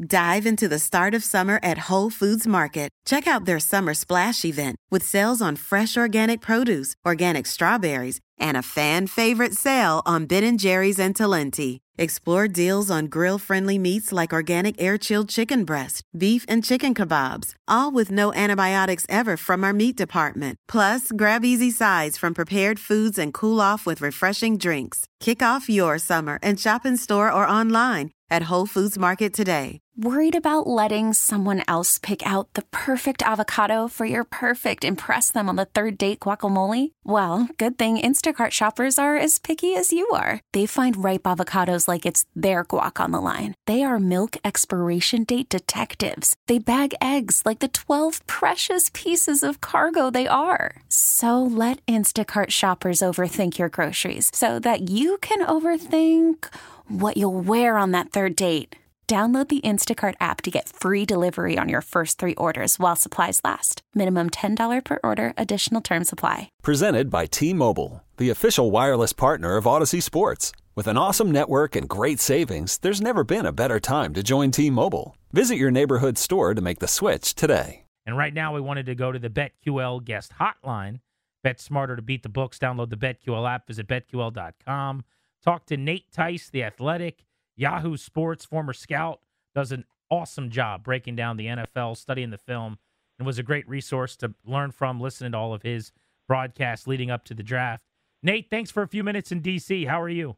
Dive into the start of summer at Whole Foods Market. Check out their Summer Splash event with sales on fresh organic produce, organic strawberries, and a fan-favorite sale on Ben & Jerry's and Talenti. Explore deals on grill-friendly meats like organic air-chilled chicken breast, beef and chicken kebabs, all with no antibiotics ever from our meat department. Plus, grab easy sides from prepared foods and cool off with refreshing drinks. Kick off your summer and shop in store or online at Whole Foods Market today. Worried about letting someone else pick out the perfect avocado for your perfect impress them on the third date guacamole? Well, good thing Instacart shoppers are as picky as you are. They find ripe avocados like it's their guac on the line. They are milk expiration date detectives. They bag eggs like the 12 precious pieces of cargo they are. So let Instacart shoppers overthink your groceries so that you can overthink what you'll wear on that third date. Download the Instacart app to get free delivery on your first 3 orders while supplies last. Minimum $10 per order. Additional terms apply. Presented by T-Mobile, the official wireless partner of Odyssey Sports. With an awesome network and great savings, there's never been a better time to join T-Mobile. Visit your neighborhood store to make the switch today. And right now we wanted to go to the BetQL guest hotline. Bet smarter to beat the books. Download the BetQL app. Visit BetQL.com. Talk to Nate Tice, The Athletic, Yahoo Sports, former scout, does an awesome job breaking down the NFL, studying the film, and was a great resource to learn from, listening to all of his broadcasts leading up to the draft. Nate, thanks for a few minutes in D.C. How are you?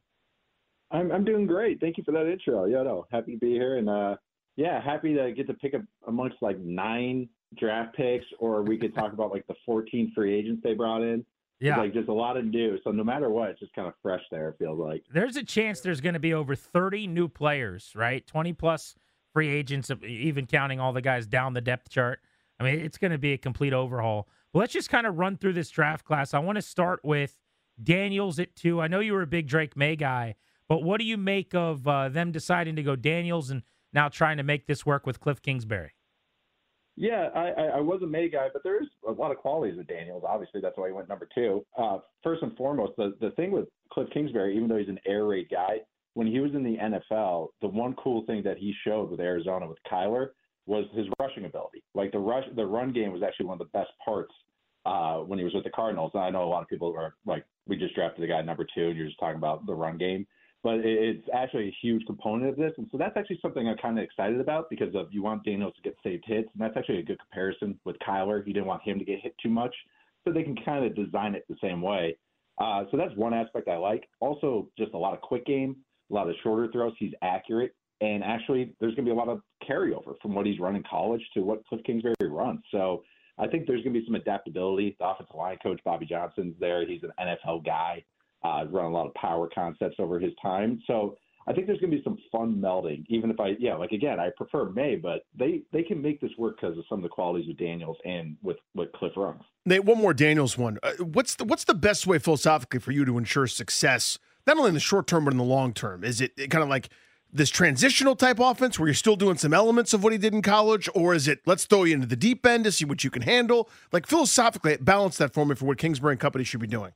I'm doing great. Thank you for that intro. Happy to be here, and happy to get to pick up amongst like 9 draft picks, or we could talk about like the 14 free agents they brought in. Yeah. Like just a lot of new. So no matter what, it's just kind of fresh there, it feels like. There's a chance there's going to be over 30 new players, right? 20-plus free agents, even counting all the guys down the depth chart. I mean, it's going to be a complete overhaul. But let's just kind of run through this draft class. I want to start with Daniels at 2. I know you were a big Drake May guy, but what do you make of them deciding to go Daniels and now trying to make this work with Cliff Kingsbury? Yeah, I was a May guy, but there is a lot of qualities with Daniels. Obviously, that's why he went number 2. First and foremost, the thing with Cliff Kingsbury, even though he's an air raid guy, when he was in the NFL, the one cool thing that he showed with Arizona with Kyler was his rushing ability. Like the run game was actually one of the best parts when he was with the Cardinals. And I know a lot of people are like, we just drafted the guy number 2, and you're just talking about the run game. But it's actually a huge component of this. And so that's actually something I'm kind of excited about because you want Daniels to get saved hits. And that's actually a good comparison with Kyler. You didn't want him to get hit too much. So they can kind of design it the same way. So that's one aspect I like. Also, just a lot of quick game, a lot of shorter throws. He's accurate. And actually, there's going to be a lot of carryover from what he's run in college to what Cliff Kingsbury runs. So I think there's going to be some adaptability. The offensive line coach, Bobby Johnson's there. He's an NFL guy. Run a lot of power concepts over his time. So I think there's going to be some fun melding, even if I prefer May, but they can make this work because of some of the qualities of Daniels and with what Cliff runs. Nate, one more Daniels one. What's the best way philosophically for you to ensure success, not only in the short term, but in the long term? Is it kind of like this transitional type offense where you're still doing some elements of what he did in college, or is it let's throw you into the deep end to see what you can handle? Like philosophically, balance that for me for what Kingsbury and company should be doing.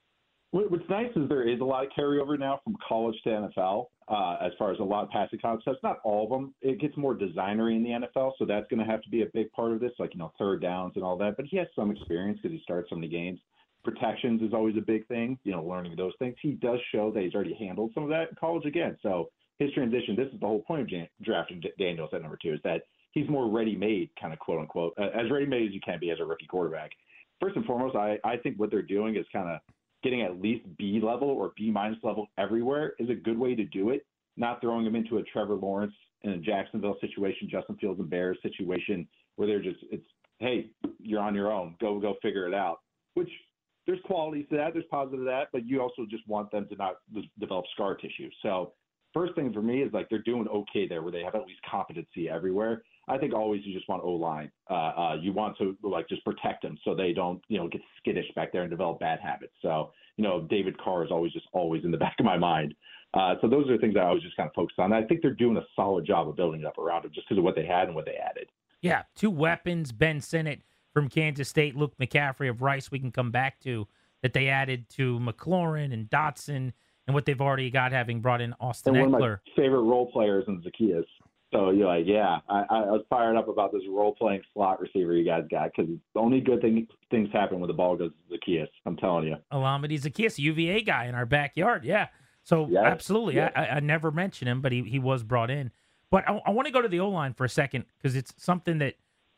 What's nice is there is a lot of carryover now from college to NFL as far as a lot of passing concepts. Not all of them. It gets more designery in the NFL, so that's going to have to be a big part of this, like, third downs and all that. But he has some experience because he started so many games. Protections is always a big thing, learning those things. He does show that he's already handled some of that in college again. So his transition, this is the whole point of drafting Daniels at number 2, is that he's more ready-made, kind of quote-unquote, as ready-made as you can be as a rookie quarterback. First and foremost, I think what they're doing is kind of getting at least B level or B minus level everywhere is a good way to do it. Not throwing them into a Trevor Lawrence in a Jacksonville situation, Justin Fields and Bears situation where it's, hey, you're on your own. Go figure it out, which there's qualities to that. There's positive to that, but you also just want them to not develop scar tissue. So first thing for me is like they're doing okay there where they have at least competency everywhere. I think always you just want O-line. You want to just protect them so they don't, get skittish back there and develop bad habits. So, David Carr is always in the back of my mind. So those are the things that I was just kind of focused on. I think they're doing a solid job of building it up around him just because of what they had and what they added. Yeah, 2 weapons, Ben Sinnott from Kansas State, Luke McCaffrey of Rice we can come back to that they added to McLaurin and Dotson and what they've already got having brought in Austin and Eckler. One of my favorite role players in Zacchaeus. So you're like, yeah, I was fired up about this role-playing slot receiver you guys got because the only good things happen when the ball goes to Zaccheaus. I'm telling you. Olamide Zaccheaus, UVA guy in our backyard. Yeah. So Yes. absolutely. Yes. I never mentioned him, but he was brought in. But I want to go to the O-line for a second because it's something that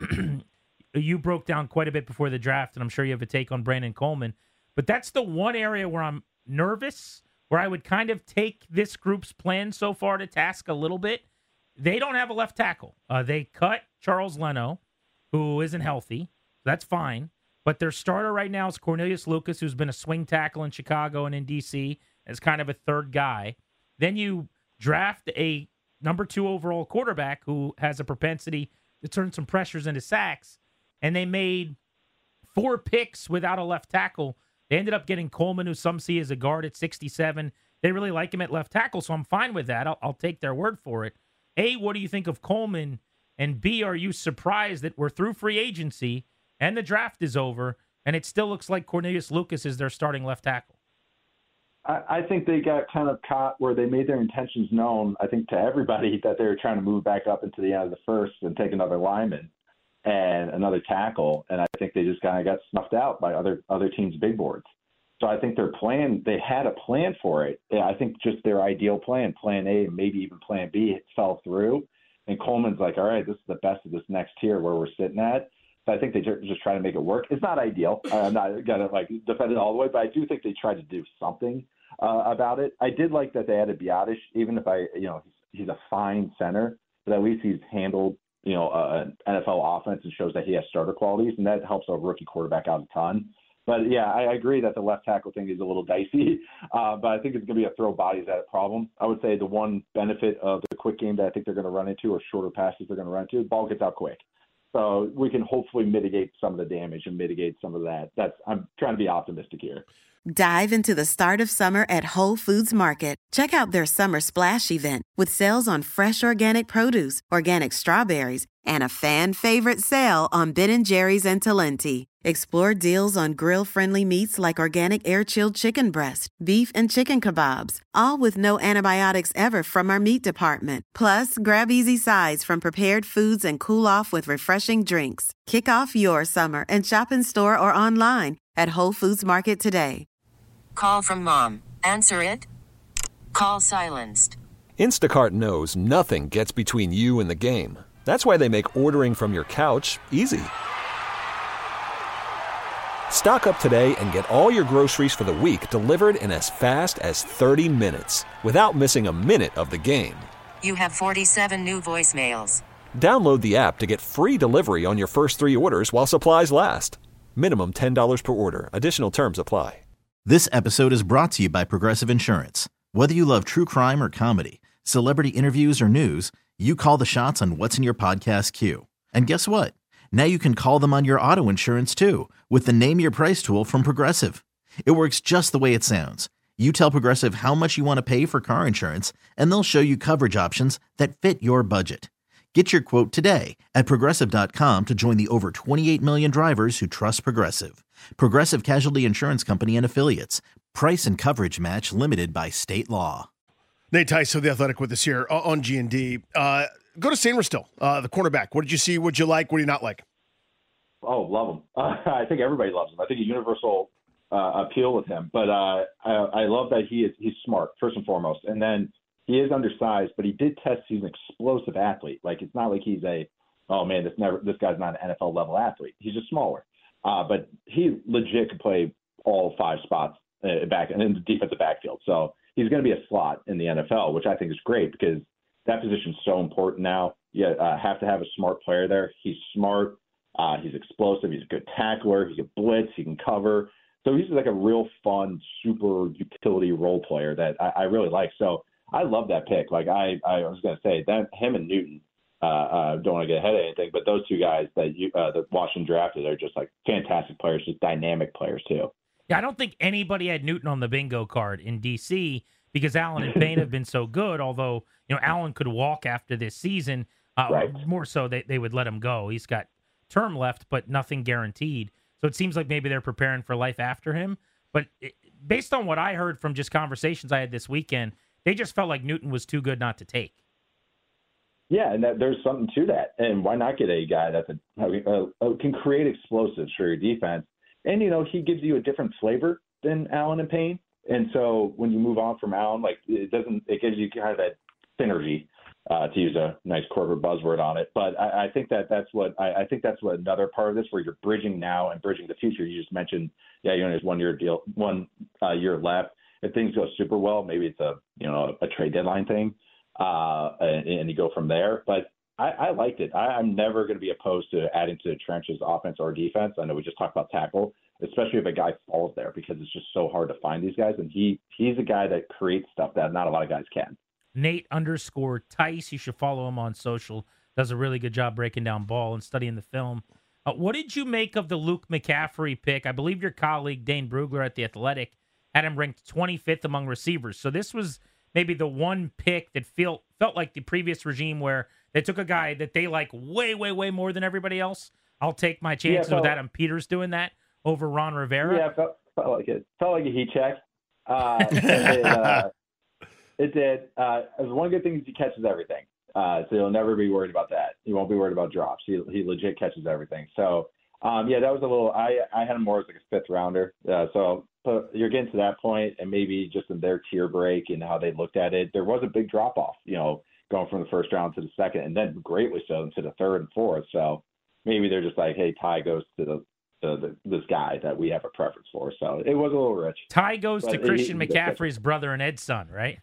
you broke down quite a bit before the draft, and I'm sure you have a take on Brandon Coleman. But that's the one area where I'm nervous, where I would kind of take this group's plan so far to task a little bit. They don't have a left tackle. They cut Charles Leno, who isn't healthy. That's fine. But their starter right now is Cornelius Lucas, who's been a swing tackle in Chicago and in D.C. as kind of a third guy. Then you draft a number 2 overall quarterback who has a propensity to turn some pressures into sacks. And they made 4 picks without a left tackle. They ended up getting Coleman, who some see as a guard at 67. They really like him at left tackle, so I'm fine with that. I'll take their word for it. A, what do you think of Coleman? And B, are you surprised that we're through free agency and the draft is over and it still looks like Cornelius Lucas is their starting left tackle? I think they got kind of caught where they made their intentions known, I think, to everybody that they were trying to move back up into the end of the first and take another lineman and another tackle. And I think they just kind of got snuffed out by other teams' big boards. So I think their plan, they had a plan for it. I think just their ideal plan, plan A, maybe even plan B, fell through. And Coleman's like, all right, this is the best of this next tier where we're sitting at. So I think they just try to make it work. It's not ideal. I'm not going to defend it all the way, but I do think they tried to do something about it. I did like that they added Biotish, even if he's a fine center, but at least he's handled, an NFL offense and shows that he has starter qualities, and that helps a rookie quarterback out a ton. But, yeah, I agree that the left tackle thing is a little dicey, but I think it's going to be a throw bodies at it problem. I would say the one benefit of the quick game that I think they're going to run into or shorter passes they're going to run into, the ball gets out quick. So we can hopefully mitigate some of the damage and mitigate some of that. I'm trying to be optimistic here. Dive into the start of summer at Whole Foods Market. Check out their Summer Splash event with sales on fresh organic produce, organic strawberries, and a fan-favorite sale on Ben & Jerry's and Talenti. Explore deals on grill-friendly meats like organic air-chilled chicken breast, beef and chicken kebabs, all with no antibiotics ever from our meat department. Plus, grab easy sides from prepared foods and cool off with refreshing drinks. Kick off your summer and shop in store or online at Whole Foods Market today. Call from mom. Answer it. Call silenced. Instacart knows nothing gets between you and the game. That's why they make ordering from your couch easy. Stock up today and get all your groceries for the week delivered in as fast as 30 minutes without missing a minute of the game. You have 47 new voicemails. Download the app to get free delivery on your first 3 orders while supplies last. Minimum $10 per order. Additional terms apply. This episode is brought to you by Progressive Insurance. Whether you love true crime or comedy, celebrity interviews or news, you call the shots on what's in your podcast queue. And guess what? Now you can call them on your auto insurance too with the Name Your Price tool from Progressive. It works just the way it sounds. You tell Progressive how much you want to pay for car insurance, and they'll show you coverage options that fit your budget. Get your quote today at Progressive.com to join the over 28 million drivers who trust Progressive. Progressive Casualty Insurance Company and Affiliates. Price and coverage match limited by state law. Nate Tice of The Athletic with us here on G&D. Go to Sainristil, the cornerback. What did you see? What did you like? What do you not like? Oh, love him. I think everybody loves him. I think a universal appeal with him. But I love that he's smart, first and foremost. And then he is undersized, but he did test he's an explosive athlete. Like, it's not like he's this guy's not an NFL level athlete. He's just smaller. But he legit could play all 5 spots back and in the defensive backfield. So he's going to be a slot in the NFL, which I think is great because that position is so important now. You have to have a smart player there. He's smart. He's explosive. He's a good tackler. He can blitz. He can cover. So he's like a real fun, super utility role player that I really like. So I love that pick. Like I was going to say that him and Newton. Don't want to get ahead of anything, but those 2 guys that Washington drafted are just like fantastic players, just dynamic players too. Yeah, I don't think anybody had Newton on the bingo card in D.C. because Allen and Payne have been so good. Although Allen could walk after this season, Right. More so they would let him go. He's got term left, but nothing guaranteed. So it seems like maybe they're preparing for life after him. But based on what I heard from just conversations I had this weekend, they just felt like Newton was too good not to take. Yeah, and there's something to that. And why not get a guy that's can create explosives for your defense? And, he gives you a different flavor than Allen and Payne. And so when you move on from Allen, it gives you kind of that synergy, to use a nice corporate buzzword on it. But I think that's what another part of this, where you're bridging now and bridging the future. You just mentioned, you only have 1 year deal, 1 year left. If things go super well, maybe it's a trade deadline thing. And you go from there. But I liked it. I'm never going to be opposed to adding to the trenches, offense or defense. I know we just talked about tackle, especially if a guy falls there, because it's just so hard to find these guys. And he's a guy that creates stuff that not a lot of guys can. Nate_Tice. You should follow him on social. Does a really good job breaking down ball and studying the film. What did you make of the Luke McCaffrey pick? I believe your colleague Dane Brugler at The Athletic had him ranked 25th among receivers. So this was maybe the one pick that felt like the previous regime, where they took a guy that they like way, way, way more than everybody else. I'll take my chances with Adam Peters doing that over Ron Rivera. Yeah, felt like it. Felt like a heat check. It did. One good thing is he catches everything. So you'll never be worried about that. You won't be worried about drops. He legit catches everything. So, that was a little – I had him more as like a fifth rounder. But you're getting to that point, and maybe just in their tier break and how they looked at it, there was a big drop-off, going from the first round to the second, and then greatly so into the third and fourth. So maybe they're just like, hey, Ty goes to this guy that we have a preference for. So it was a little rich. Ty goes to Christian McCaffrey's brother and Ed's son, right?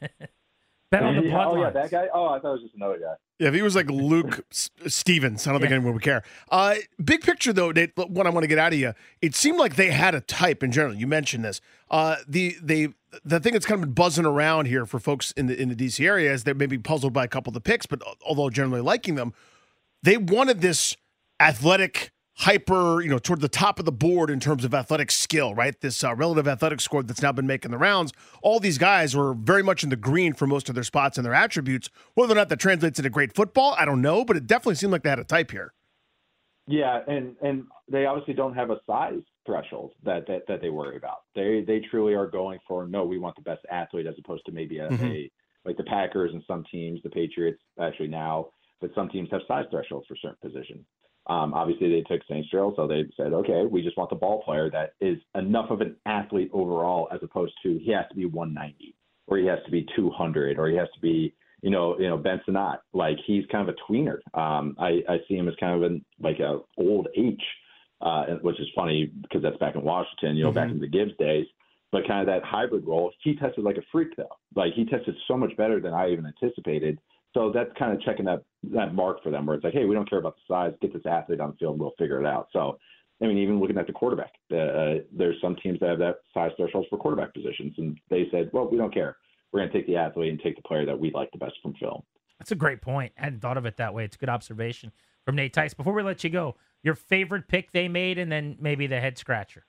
Bet on the bloodlines. Oh, yeah, that guy? Oh, I thought it was just another guy. Yeah, if he was like Luke Stevens, I don't think anyone would care. Big picture, though, Nate, what I want to get out of you, it seemed like they had a type in general. You mentioned this. The thing that's kind of been buzzing around here for folks in the D.C. area is they're maybe puzzled by a couple of the picks, but although generally liking them, they wanted this athletic hyper, toward the top of the board in terms of athletic skill, right? This relative athletic score that's now been making the rounds. All these guys were very much in the green for most of their spots and their attributes. Whether or not that translates into great football, I don't know, but it definitely seemed like they had a type here. Yeah, and they obviously don't have a size threshold that they worry about. They truly are going for, no, we want the best athlete, as opposed to maybe like the Packers and some teams, the Patriots actually now, but some teams have size thresholds for certain positions. Obviously, they took St. Stroll, so they said, okay, we just want the ball player that is enough of an athlete overall, as opposed to he has to be 190, or he has to be 200, or he has to be, Ben Sinnott. Like, he's kind of a tweener. I see him as kind of a old H, which is funny because that's back in Washington, back in the Gibbs days. But kind of that hybrid role, he tested like a freak, though. Like, he tested so much better than I even anticipated. So that's kind of checking that mark for them, where it's like, hey, we don't care about the size. Get this athlete on the field, and we'll figure it out. So, I mean, even looking at the quarterback, there's some teams that have that size thresholds for quarterback positions, and they said, well, we don't care. We're going to take the athlete and take the player that we like the best from film. That's a great point. I hadn't thought of it that way. It's a good observation from Nate Tice. Before we let you go, your favorite pick they made, and then maybe the head scratcher.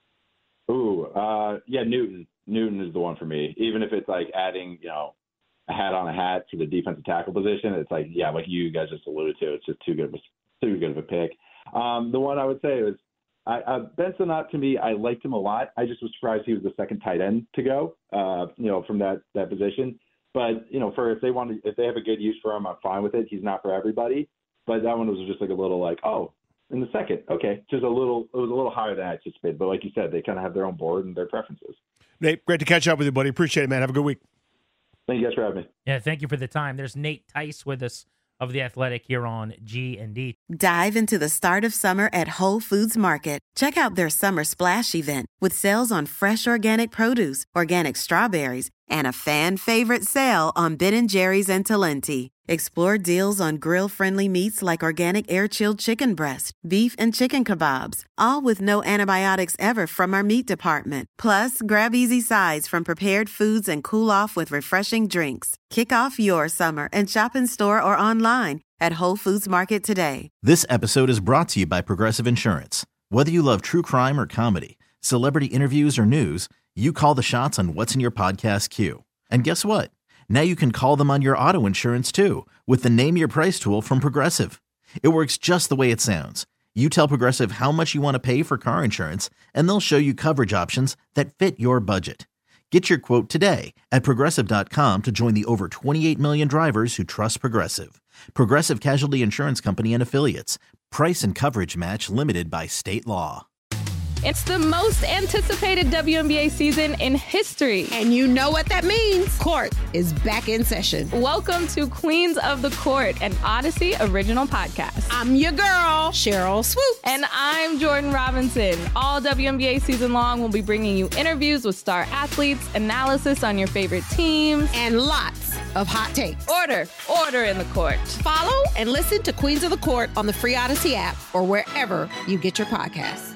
Ooh, Newton. Newton is the one for me. Even if it's like adding, a hat on a hat to the defensive tackle position, it's like, like you guys just alluded to, it's just too good of a pick. The one I would say is Ben Sinnott. To me, I liked him a lot. I just was surprised he was the second tight end to go, from that position. But if they have a good use for him, I'm fine with it. He's not for everybody, but that one was just like a little like, oh, in the second, okay, it was a little higher than I anticipated. But like you said, they kind of have their own board and their preferences. Nate, great to catch up with you, buddy. Appreciate it, man. Have a good week. Thank you guys for having me. Yeah, thank you for the time. There's Nate Tice with us of The Athletic here on G&D. Dive into the start of summer at Whole Foods Market. Check out their Summer Splash event with sales on fresh organic produce, organic strawberries, and a fan-favorite sale on Ben & Jerry's and Talenti. Explore deals on grill-friendly meats like organic air-chilled chicken breast, beef and chicken kebabs, all with no antibiotics ever from our meat department. Plus, grab easy sides from prepared foods and cool off with refreshing drinks. Kick off your summer and shop in store or online at Whole Foods Market today. This episode is brought to you by Progressive Insurance. Whether you love true crime or comedy, celebrity interviews or news, you call the shots on what's in your podcast queue. And guess what? Now you can call them on your auto insurance too with the Name Your Price tool from Progressive. It works just the way it sounds. You tell Progressive how much you want to pay for car insurance, and they'll show you coverage options that fit your budget. Get your quote today at Progressive.com to join the over 28 million drivers who trust Progressive. Progressive Casualty Insurance Company and Affiliates. Price and coverage match limited by state law. It's the most anticipated WNBA season in history. And you know what that means. Court is back in session. Welcome to Queens of the Court, an Odyssey original podcast. I'm your girl, Cheryl Swoop. And I'm Jordan Robinson. All WNBA season long, we'll be bringing you interviews with star athletes, analysis on your favorite teams, and lots of hot takes. Order in the court. Follow and listen to Queens of the Court on the free Odyssey app or wherever you get your podcasts.